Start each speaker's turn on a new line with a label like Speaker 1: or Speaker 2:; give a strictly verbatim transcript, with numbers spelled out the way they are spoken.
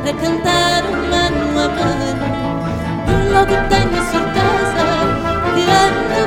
Speaker 1: para cantar um ano a mano. Eu logo tenho certeza